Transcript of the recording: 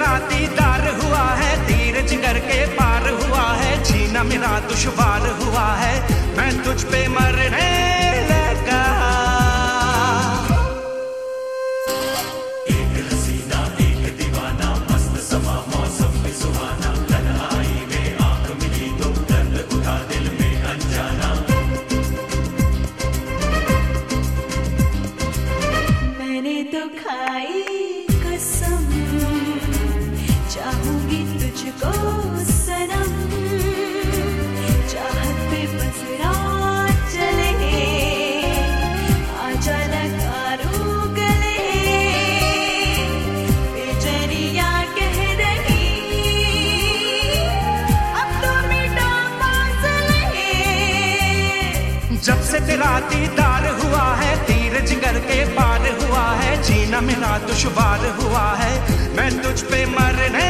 तेरा दीदार हुआ है, तीर जिगर के पार हुआ है, जीना मेरा दुश्वार हुआ है, मैं तुझ पे मरने लगा। एक हसीना एक दीवाना, मस्त समा मौसम भी सुहाना, तन्हाई में आंख मिली तो दर्द उठा दिल में अनजाना। मैंने तो खाई कसम, चाहूंगी तुझको सनम, चाहत पे बस रात चले, आजा लगा रू गले, बेचैनियां कह रही अब तो मिटा फासले। जब से तेरा दीदार हुआ है, तीर जिगर के पार हुआ है, जीना मेरा दुश्वार हुआ है, मैं तुझ पे मरने